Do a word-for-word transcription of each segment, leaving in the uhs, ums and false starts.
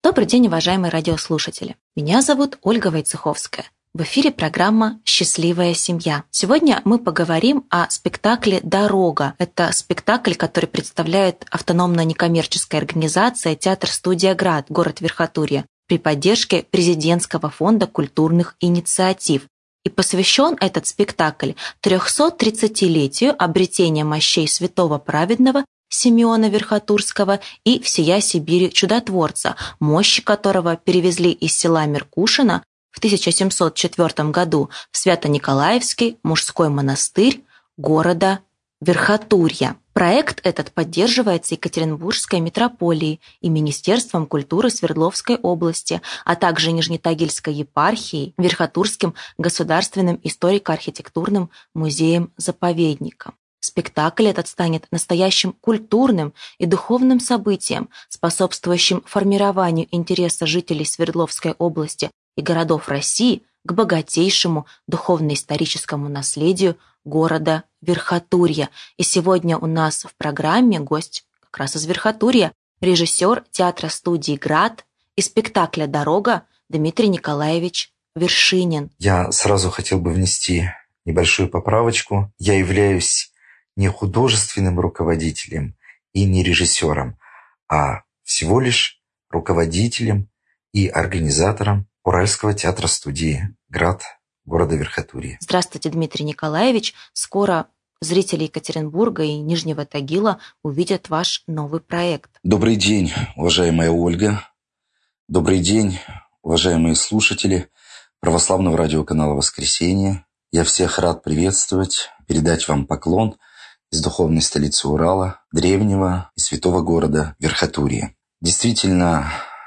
Добрый день, уважаемые радиослушатели. Меня зовут Ольга Войцеховская. В эфире программа «Счастливая семья». Сегодня мы поговорим о спектакле «Дорога». Это спектакль, который представляет автономная некоммерческая организация «Театр-студия Град», город Верхотурье, при поддержке Президентского фонда культурных инициатив. И посвящен этот спектакль трехсотридцатилетию обретения мощей святого праведного Симеона Верхотурского и всея Сибири чудотворца, мощи которого перевезли из села Меркушино в тысяча семьсот четвёртом году в Свято-Николаевский мужской монастырь города Верхотурья. Проект этот поддерживается Екатеринбургской митрополией и Министерством культуры Свердловской области, а также Нижнетагильской епархией, Верхотурским государственным историко-архитектурным музеем-заповедником. Спектакль этот станет настоящим культурным и духовным событием, способствующим формированию интереса жителей Свердловской области и городов России к богатейшему духовно-историческому наследию города Верхотурья. И сегодня у нас в программе гость как раз из Верхотурья, режиссер театра-студии «Град» и спектакля «Дорога» Дмитрий Николаевич Вершинин. Я сразу хотел бы внести небольшую поправочку. Я являюсь не художественным руководителем и не режиссером, а всего лишь руководителем и организатором Уральского театра-студии «Град» города Верхотурье. Здравствуйте, Дмитрий Николаевич. Скоро зрители Екатеринбурга и Нижнего Тагила увидят ваш новый проект. Добрый день, уважаемая Ольга. Добрый день, уважаемые слушатели православного радиоканала «Воскресенье». Я всех рад приветствовать, передать вам поклон из духовной столицы Урала, древнего и святого города Верхотурье. Действительно,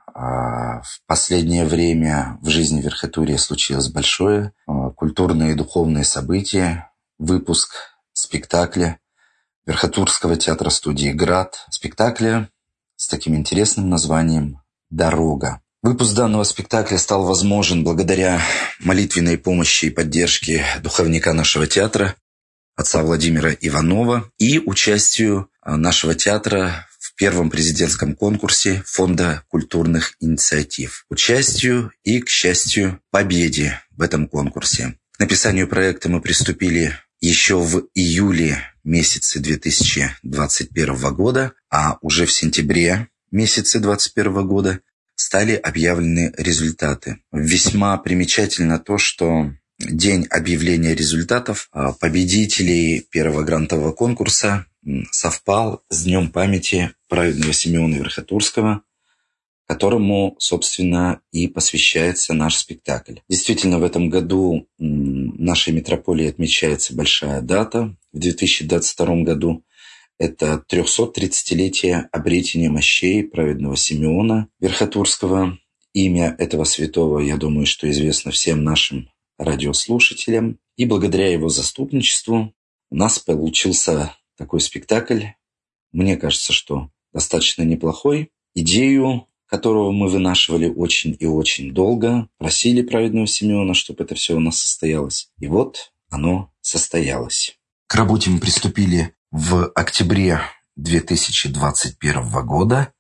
в последнее время в жизни Верхотурья случилось большое культурное и духовное событие, выпуск спектакля Верхотурского театра-студии «Град», спектакля с таким интересным названием «Дорога». Выпуск данного спектакля стал возможен благодаря молитвенной помощи и поддержке духовника нашего театра, отца Владимира Иванова, и участию нашего театра в первом президентском конкурсе Фонда культурных инициатив. Участию и, к счастью, победе в этом конкурсе. К написанию проекта мы приступили еще в июле месяце две тысячи двадцать первого года, а уже в сентябре месяце две тысячи двадцать первого года стали объявлены результаты. Весьма примечательно то, что день объявления результатов победителей первого грантового конкурса совпал с днем памяти праведного Симеона Верхотурского, которому, собственно, и посвящается наш спектакль. Действительно, в этом году нашей митрополии отмечается большая дата. В две тысячи двадцать втором году это трехсотридцатилетие обретения мощей праведного Симеона Верхотурского. Имя этого святого, я думаю, что известно всем нашим радиослушателям. И благодаря его заступничеству у нас получился такой спектакль. Мне кажется, что достаточно неплохой. Идею, которого мы вынашивали очень и очень долго, просили праведного Симеона, чтобы это все у нас состоялось. И вот оно состоялось. К работе мы приступили в октябре две тысячи двадцать первого года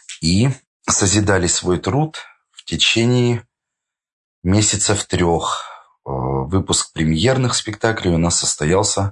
и созидали свой труд в течение месяцев трех. Выпуск премьерных спектаклей у нас состоялся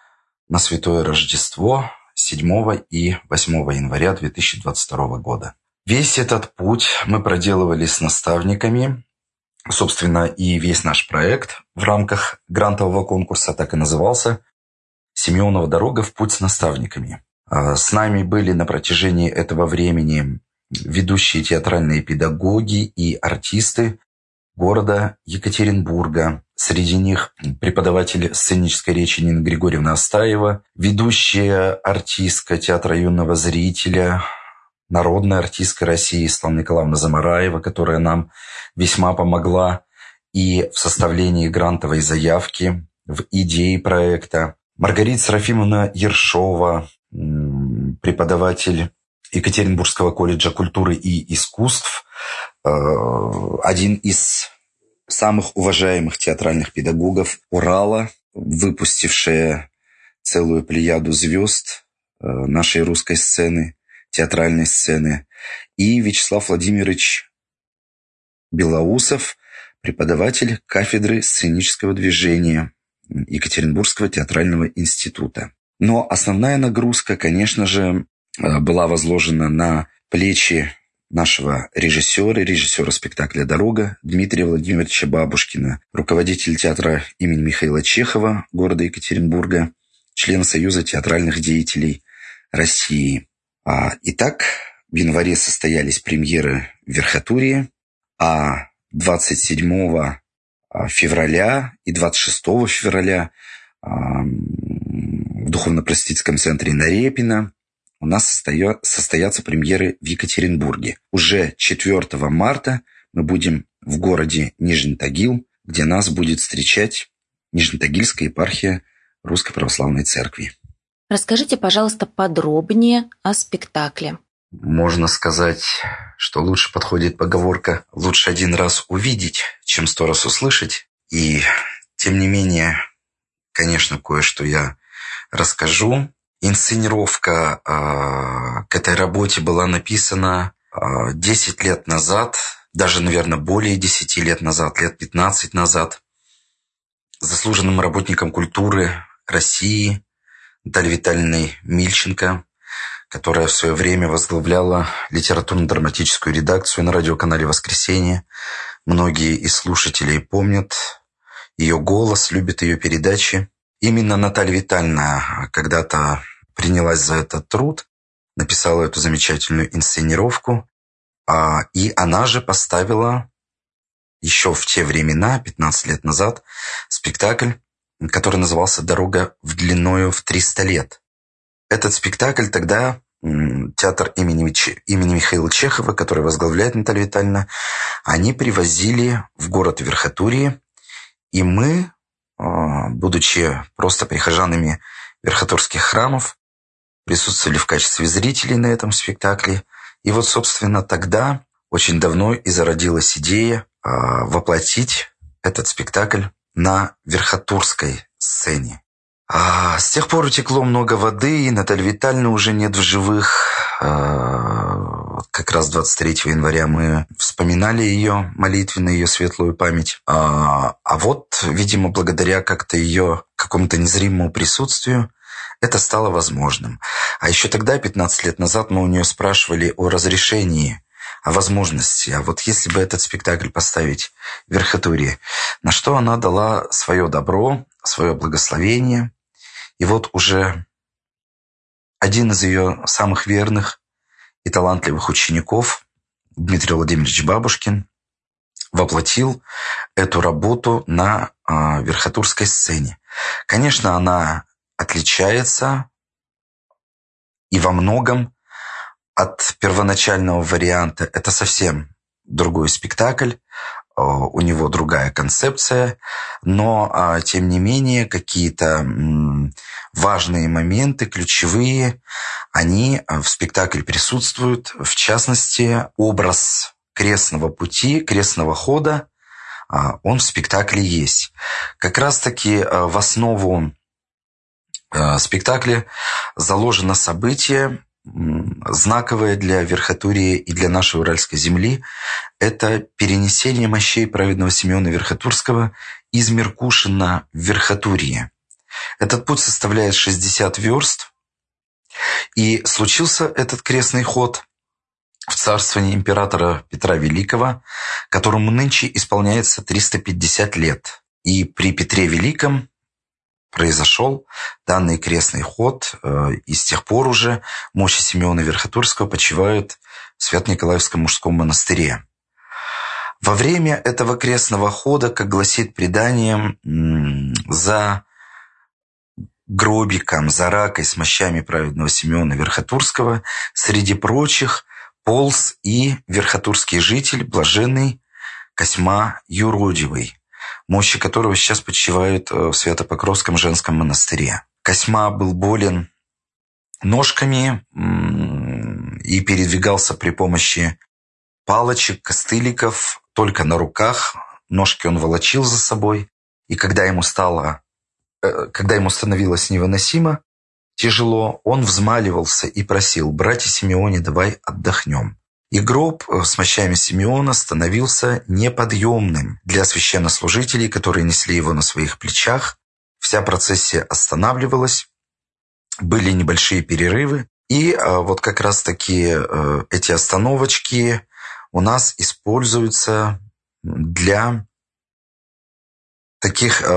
на Святое Рождество седьмого и восьмого января две тысячи двадцать второго года. Весь этот путь мы проделывали с наставниками. Собственно, и весь наш проект в рамках грантового конкурса так и назывался «Симеонова дорога в путь с наставниками». С нами были на протяжении этого времени ведущие театральные педагоги и артисты города Екатеринбурга. Среди них преподаватель сценической речи Нина Григорьевна Астаева, ведущая артистка театра юного зрителя, народная артистка России Светлана Николаевна Замараева, которая нам весьма помогла и в составлении грантовой заявки, в идее проекта. Маргарита Серафимовна Ершова, преподаватель Екатеринбургского колледжа культуры и искусств, один из самых уважаемых театральных педагогов Урала, выпустившая целую плеяду звезд нашей русской сцены, театральной сцены, и Вячеслав Владимирович Белоусов, преподаватель кафедры сценического движения Екатеринбургского театрального института. Но основная нагрузка, конечно же, была возложена на плечи нашего режиссера, режиссера спектакля «Дорога» Дмитрия Владимировича Бабушкина, руководитель театра имени Михаила Чехова города Екатеринбурга, член Союза театральных деятелей России. Итак, в январе состоялись премьеры в Верхотурье, а двадцать седьмого февраля и двадцать шестого февраля в Духовно-просветительском центре Нарепино у нас состоятся премьеры в Екатеринбурге. Уже четвёртого марта мы будем в городе Нижний Тагил, где нас будет встречать Нижнетагильская епархия Русской Православной Церкви. Расскажите, пожалуйста, подробнее о спектакле. Можно сказать, что лучше подходит поговорка «лучше один раз увидеть, чем сто раз услышать». И, тем не менее, конечно, кое-что я расскажу. Инсценировка э, к этой работе была написана э, десять лет назад, даже, наверное, более десяти лет назад, лет пятнадцать назад, заслуженным работником культуры России Натальей Витальевной Мильченко, которая в свое время возглавляла литературно-драматическую редакцию на радиоканале «Воскресенье». Многие из слушателей помнят ее голос, любят ее передачи. Именно Наталья Витальевна когда-то принялась за этот труд, написала эту замечательную инсценировку, и она же поставила еще в те времена, пятнадцать лет назад, спектакль, который назывался «Дорога в длиною в триста лет». Этот спектакль тогда театр имени, имени Михаила Чехова, который возглавляет Наталья Витальевна, они привозили в город Верхотурье, и мы, будучи просто прихожанами верхотурских храмов, присутствовали в качестве зрителей на этом спектакле. И вот, собственно, тогда, очень давно, и зародилась идея воплотить этот спектакль на верхотурской сцене. А с тех пор утекло много воды, и Наталья Витальевна уже нет в живых. Как раз двадцать третьего января мы вспоминали ее молитвенно, ее светлую память. А, а вот, видимо, благодаря как-то ее какому-то незримому присутствию, это стало возможным. А еще тогда, пятнадцать лет назад, мы у нее спрашивали о разрешении, о возможности. А вот если бы этот спектакль поставить в Верхотурье, на что она дала свое добро, свое благословение. И вот уже один из ее самых верных и талантливых учеников, Дмитрий Владимирович Бабушкин, воплотил эту работу на э, верхотурской сцене. Конечно, она отличается и во многом от первоначального варианта. Это совсем другой спектакль, э, у него другая концепция, но, э, тем не менее, какие-то э, важные моменты, ключевые, они в спектакле присутствуют. В частности, образ крестного пути, крестного хода, он в спектакле есть. Как раз-таки в основу спектакля заложено событие, знаковое для Верхотурья и для нашей Уральской земли. Это перенесение мощей праведного Симеона Верхотурского из Меркушина в Верхотурье. Этот путь составляет шестьдесят верст, и случился этот крестный ход в царствовании императора Петра Великого, которому нынче исполняется триста пятьдесят лет. И при Петре Великом произошел данный крестный ход, и с тех пор уже мощи Симеона Верхотурского почивают в Свято-Николаевском мужском монастыре. Во время этого крестного хода, как гласит предание, за гробиком, за ракой с мощами праведного Симеона Верхотурского, среди прочих, полз и верхотурский житель, блаженный Косьма Юродивый, мощи которого сейчас почивают в Свято-Покровском женском монастыре. Косьма был болен ножками и передвигался при помощи палочек, костыликов, только на руках. Ножки он волочил за собой, и когда ему стало Когда ему становилось невыносимо, тяжело, он взмаливался и просил: «Братья Симеоне, давай отдохнем». И гроб с мощами Симеона становился неподъемным для священнослужителей, которые несли его на своих плечах. Вся процессия останавливалась, были небольшие перерывы. И вот как раз-таки эти остановочки у нас используются для таких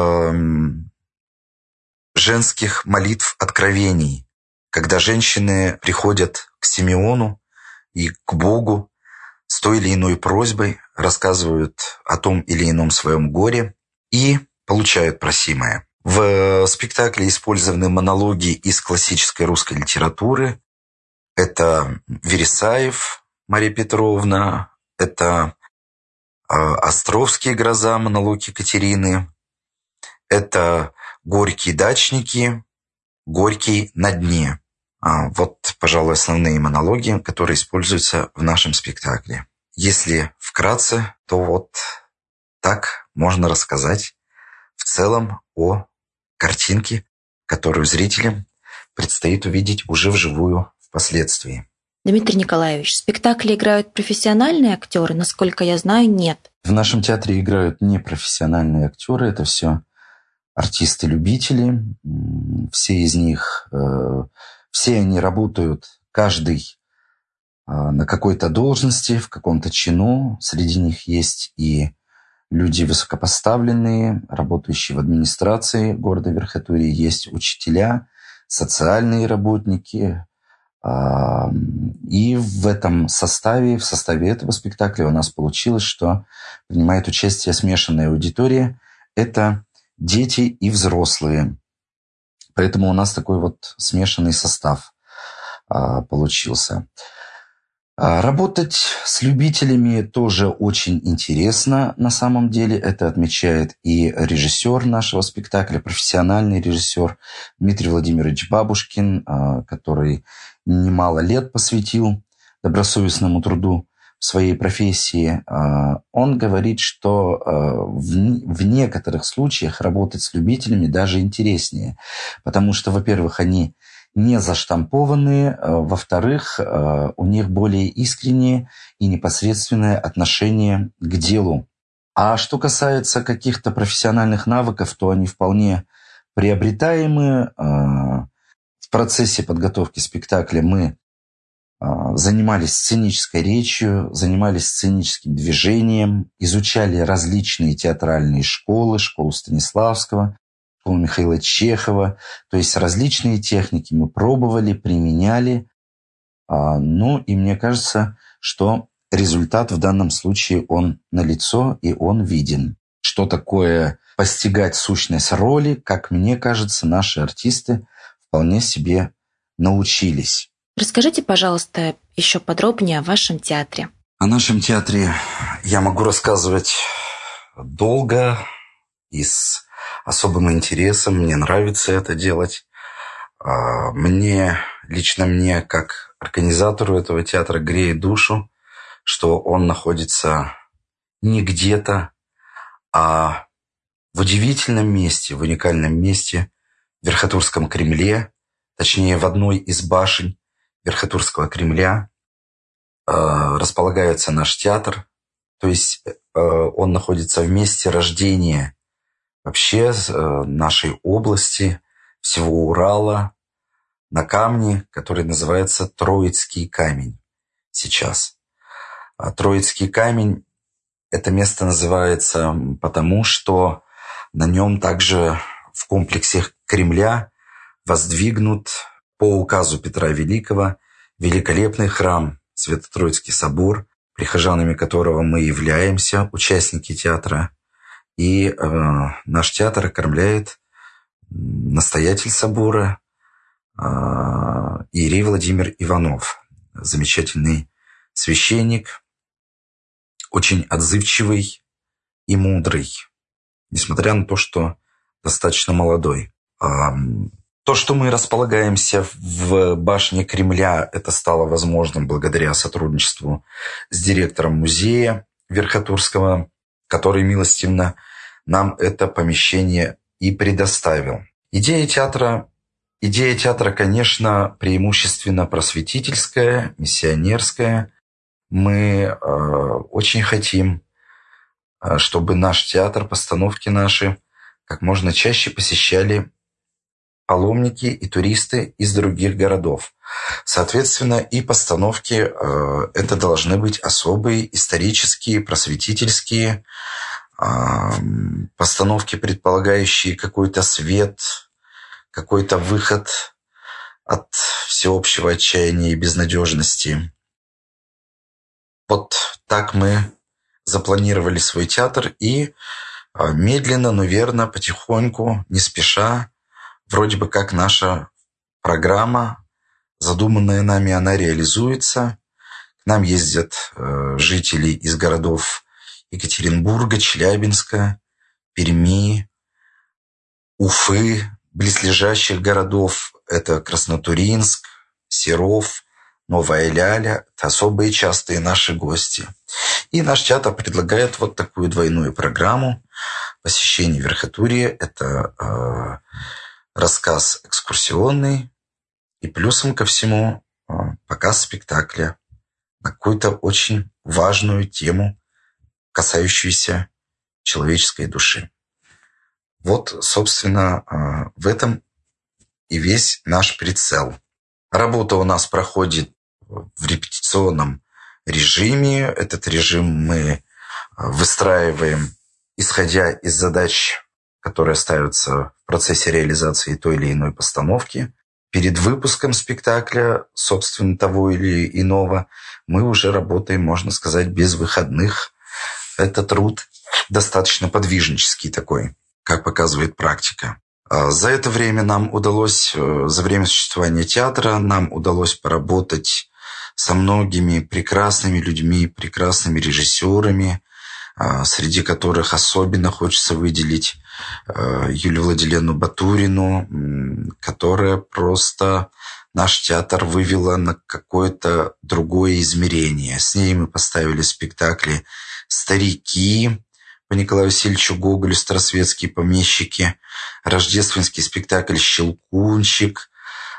женских молитв откровений, когда женщины приходят к Симеону и к Богу с той или иной просьбой, рассказывают о том или ином своем горе и получают просимое. В спектакле использованы монологи из классической русской литературы. Это Вересаев Мария Петровна, это Островский «Гроза», монолог Екатерины, это Горький «Дачники», Горький «На дне». Вот, пожалуй, основные монологи, которые используются в нашем спектакле. Если вкратце, то вот так можно рассказать в целом о картинке, которую зрителям предстоит увидеть уже вживую впоследствии. Дмитрий Николаевич, в спектакле играют профессиональные актеры? Насколько я знаю, нет. В нашем театре играют непрофессиональные актеры. Это все артисты-любители. Все из них, все они работают, каждый на какой-то должности, в каком-то чину. Среди них есть и люди высокопоставленные, работающие в администрации города Верхотурье, есть учителя, социальные работники. И в этом составе, в составе этого спектакля у нас получилось, что принимает участие смешанная аудитория. Это дети и взрослые. Поэтому у нас такой вот смешанный состав получился. Работать с любителями тоже очень интересно на самом деле. Это отмечает и режиссер нашего спектакля, профессиональный режиссер Дмитрий Владимирович Бабушкин, который немало лет посвятил добросовестному труду в своей профессии. Он говорит, что в некоторых случаях работать с любителями даже интереснее, потому что, во-первых, они не заштампованные, во-вторых, у них более искреннее и непосредственное отношение к делу. А что касается каких-то профессиональных навыков, то они вполне приобретаемы. В процессе подготовки спектакля мы занимались сценической речью, занимались сценическим движением, изучали различные театральные школы, школу Станиславского, школу Михаила Чехова, то есть различные техники мы пробовали, применяли. Ну и мне кажется, что результат в данном случае он налицо и он виден. Что такое постигать сущность роли, как мне кажется, наши артисты вполне себе научились. Расскажите, пожалуйста, еще подробнее о вашем театре. О нашем театре я могу рассказывать долго и с особым интересом. Мне нравится это делать. Мне, лично мне, как организатору этого театра, греет душу, что он находится не где-то, а в удивительном месте, в уникальном месте, в Верхотурском Кремле, точнее, в одной из башен Верхотурского Кремля располагается наш театр. То есть он находится в месте рождения вообще нашей области, всего Урала, на камне, который называется Троицкий камень сейчас. А Троицкий камень, это место называется потому, что на нем также в комплексе Кремля воздвигнут по указу Петра Великого великолепный храм Свято-Троицкий собор, прихожанами которого мы являемся, участники театра. И э, наш театр окормляет настоятель собора э, иерей Владимир Иванов, замечательный священник, очень отзывчивый и мудрый, несмотря на то, что достаточно молодой. То, что мы располагаемся в башне Кремля, это стало возможным благодаря сотрудничеству с директором музея Верхотурского, который милостивно нам это помещение и предоставил. Идея театра Идея театра, конечно, преимущественно просветительская, миссионерская. Мы э, очень хотим, э, чтобы наш театр, постановки наши как можно чаще посещали паломники и туристы из других городов. Соответственно, и постановки э, это должны быть особые, исторические, просветительские, э, постановки, предполагающие какой-то свет, какой-то выход от всеобщего отчаяния и безнадежности. Вот так мы запланировали свой театр и медленно, но верно, потихоньку, не спеша, вроде бы как наша программа, задуманная нами, она реализуется. К нам ездят жители из городов Екатеринбурга, Челябинска, Перми, Уфы, близлежащих городов. Это Краснотуринск, Серов, Новая Ляля. Это особые частые наши гости. И наш театр предлагает вот такую двойную программу посещения Верхотурья. Это э, рассказ экскурсионный и плюсом ко всему э, показ спектакля на какую-то очень важную тему, касающуюся человеческой души. Вот, собственно, э, в этом и весь наш прицел. Работа у нас проходит в репетиционном режиме. Этот режим мы выстраиваем, исходя из задач, которые ставятся в процессе реализации той или иной постановки. Перед выпуском спектакля, собственно, того или иного, мы уже работаем, можно сказать, без выходных. Это труд достаточно подвижнический такой, как показывает практика. За это время нам удалось, за время существования театра, нам удалось поработать со многими прекрасными людьми, прекрасными режиссерами, среди которых особенно хочется выделить Юлию Владиленовну Батурину, которая просто наш театр вывела на какое-то другое измерение. С ней мы поставили спектакли «Старики» по Николаю Васильевичу Гоголю, «Старосветские помещики», рождественский спектакль «Щелкунчик»,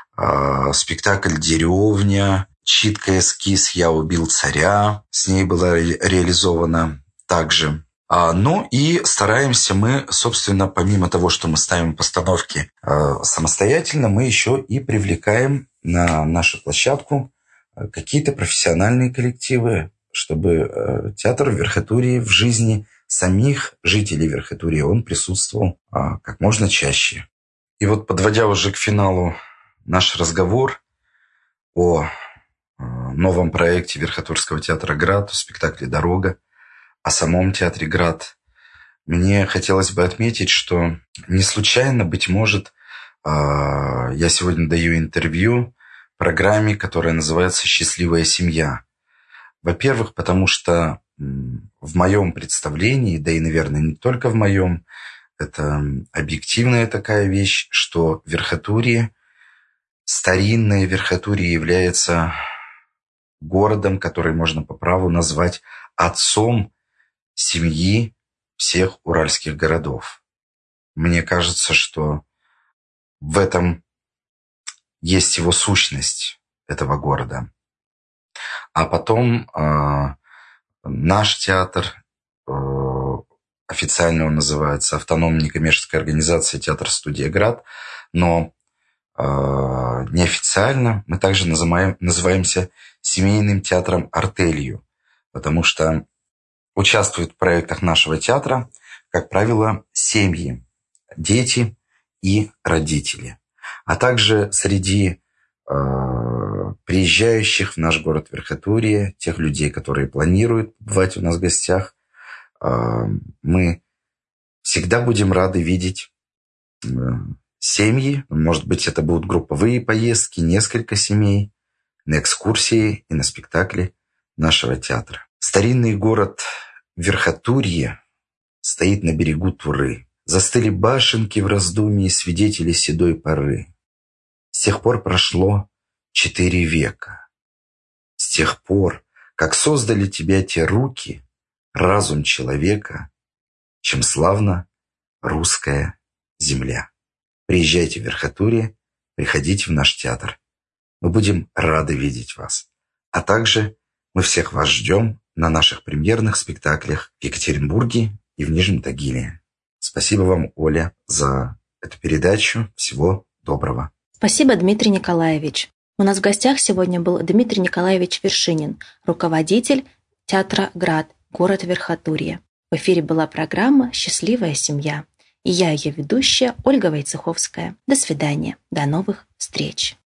спектакль «Деревня», читка эскиз «Я убил царя». С ней была ре- реализована также. А, ну и стараемся мы, собственно, помимо того, что мы ставим постановки а, самостоятельно, мы еще и привлекаем на нашу площадку какие-то профессиональные коллективы, чтобы а, театр Верхотурья в жизни самих жителей Верхотурья он присутствовал а, как можно чаще. И вот, подводя уже к финалу наш разговор о новом проекте Верхотурского театра «Град», о спектакле «Дорога», о самом театре «Град», мне хотелось бы отметить, что не случайно, быть может, я сегодня даю интервью программе, которая называется «Счастливая семья». Во-первых, потому что в моем представлении, да и, наверное, не только в моем, это объективная такая вещь, что Верхотурье, старинное Верхотурье является городом, который можно по праву назвать отцом семьи всех уральских городов. Мне кажется, что в этом есть его сущность, этого города. А потом э, наш театр, э, официально он называется автономной некоммерческой организацией «Театр-студия Град», но э, неофициально мы также называем, называемся семейным театром «Артелью», потому что участвуют в проектах нашего театра, как правило, семьи, дети и родители. А также среди э, приезжающих в наш город Верхотурье, тех людей, которые планируют побывать у нас в гостях, э, мы всегда будем рады видеть э, семьи. Может быть, это будут групповые поездки, несколько семей, на экскурсии и на спектакли нашего театра. Старинный город Верхотурье стоит на берегу Туры. Застыли башенки в раздумье свидетели седой поры. С тех пор прошло четыре века. С тех пор, как создали тебя те руки, разум человека, чем славна русская земля. Приезжайте в Верхотурье, приходите в наш театр. Мы будем рады видеть вас. А также мы всех вас ждем на наших премьерных спектаклях в Екатеринбурге и в Нижнем Тагиле. Спасибо вам, Оля, за эту передачу. Всего доброго. Спасибо, Дмитрий Николаевич. У нас в гостях сегодня был Дмитрий Николаевич Вершинин, руководитель театра «Град», город Верхотурье. В эфире была программа «Счастливая семья». И я, ее ведущая, Ольга Войцеховская. До свидания. До новых встреч.